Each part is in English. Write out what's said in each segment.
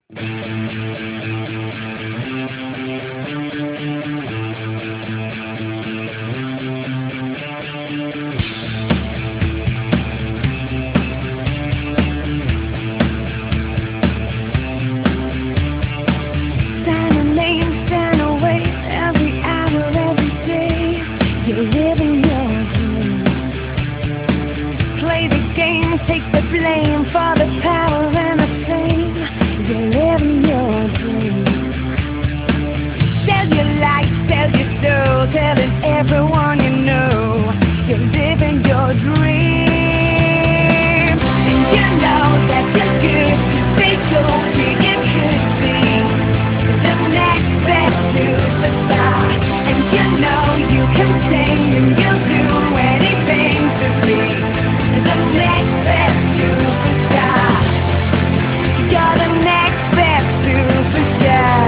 Sign a name, sign away, every hour, every day. You're living your dream. Play the game, take the blame for the power and the fame. You're living your dream. Sell your life, sell your soul, telling everyone you know. You're living your dream. And you know that you're good, stay so big you could be the next best superstar. And you know you can sing and you'll do anything to be the next best superstar. You're the next best superstar.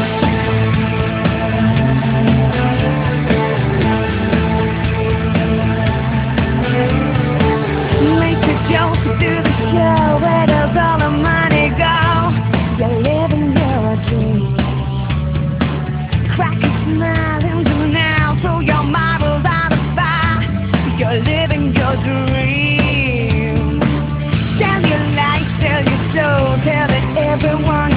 Make a joke, do the show. Where does all the money go? You're living your dream. Crack a smile into now. Throw your marbles out of fire. You're living your dream. Sell your life, sell your soul. Tell it everyone